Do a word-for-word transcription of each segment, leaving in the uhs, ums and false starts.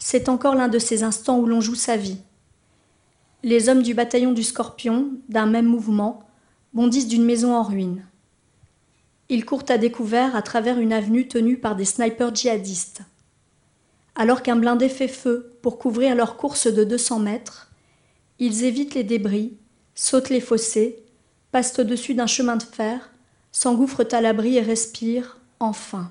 C'est encore l'un de ces instants où l'on joue sa vie. Les hommes du bataillon du Scorpion, d'un même mouvement, bondissent d'une maison en ruine. Ils courent à découvert à travers une avenue tenue par des snipers djihadistes. Alors qu'un blindé fait feu pour couvrir leur course de deux cents mètres, ils évitent les débris, sautent les fossés, passent au-dessus d'un chemin de fer, s'engouffrent à l'abri et respirent, enfin.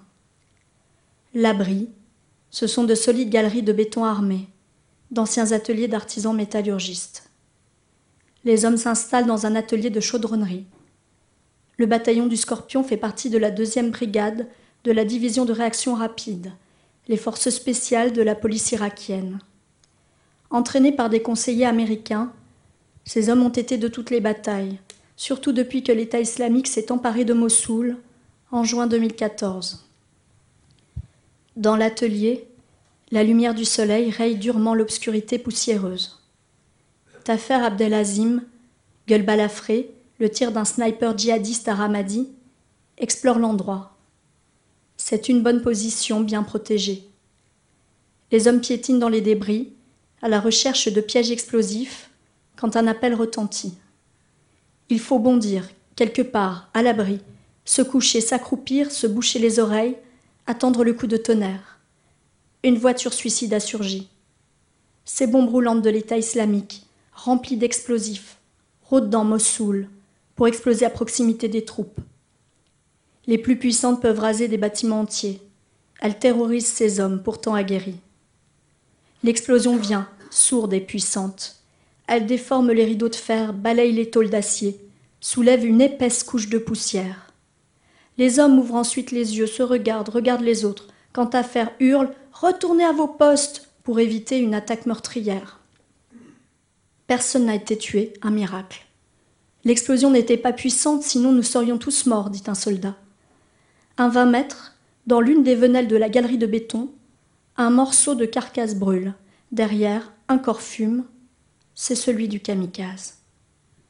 L'abri, ce sont de solides galeries de béton armé, d'anciens ateliers d'artisans métallurgistes. Les hommes s'installent dans un atelier de chaudronnerie. Le bataillon du Scorpion fait partie de la deuxième brigade de la division de réaction rapide, les forces spéciales de la police irakienne. Entraînés par des conseillers américains, ces hommes ont été de toutes les batailles, surtout depuis que l'État islamique s'est emparé de Mossoul en juin deux mille quatorze. Dans l'atelier, la lumière du soleil raye durement l'obscurité poussiéreuse. Tafer Abdelazim, gueule balafrée, le tir d'un sniper djihadiste à Ramadi, explore l'endroit. C'est une bonne position, bien protégée. Les hommes piétinent dans les débris, à la recherche de pièges explosifs, quand un appel retentit. Il faut bondir, quelque part, à l'abri, se coucher, s'accroupir, se boucher les oreilles, attendre le coup de tonnerre. Une voiture suicide a surgi. Ces bombes roulantes de l'État islamique, remplies d'explosifs, rôdent dans Mossoul, pour exploser à proximité des troupes. Les plus puissantes peuvent raser des bâtiments entiers. Elles terrorisent ces hommes pourtant aguerris. L'explosion vient, sourde et puissante. Elle déforme les rideaux de fer, balaye les tôles d'acier, soulève une épaisse couche de poussière. Les hommes ouvrent ensuite les yeux, se regardent, regardent les autres, quand Tafer hurle « Retournez à vos postes !» pour éviter une attaque meurtrière. Personne n'a été tué, un miracle. L'explosion n'était pas puissante, sinon nous serions tous morts, dit un soldat. À vingt mètres, dans l'une des venelles de la galerie de béton, un morceau de carcasse brûle. Derrière, un corps fume. C'est celui du kamikaze.